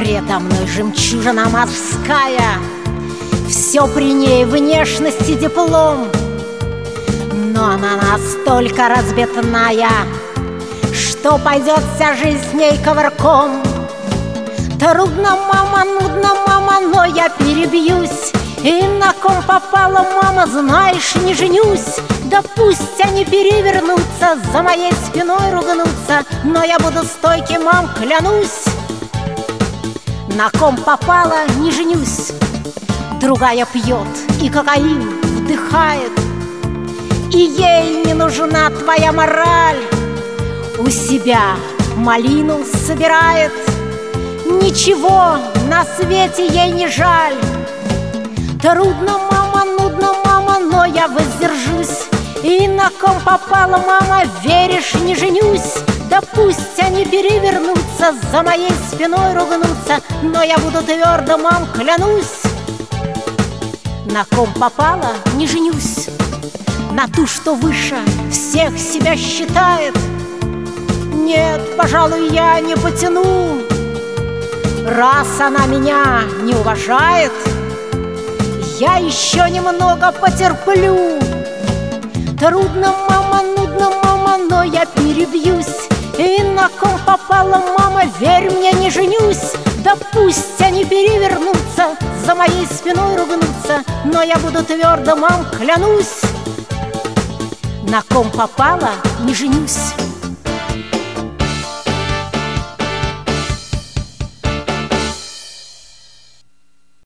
Предо мной жемчужина морская, все при ней внешности диплом, но она настолько разбитная, что пойдет вся жизнь с ней ковырком. Трудно, мама, нудно, мама, но я перебьюсь, и на ком попала, мама, знаешь, не женюсь. Да пусть они перевернутся, за моей спиной ругнутся, но я буду стойкий, мам, клянусь. На ком попала, не женюсь. Другая пьет и кокаин вдыхает, и ей не нужна твоя мораль. У себя малину собирает, ничего на свете ей не жаль. Трудно, мама, нудно, мама, но я воздержусь, и на ком попала, мама, веришь, не женюсь. Да пусть они перевернутся, за моей спиной ругнутся, но я буду твердо, мам, клянусь. На ком попала, не женюсь. На ту, что выше всех себя считает, нет, пожалуй, я не потяну. Раз она меня не уважает, я еще немного потерплю. Трудно, мама, нудно, мама, но я перебьюсь, и на ком попала, мама, верь мне, не женюсь. Да пусть они перевернутся, за моей спиной ругнутся, но я буду твердо, мам, клянусь. На ком попала, не женюсь.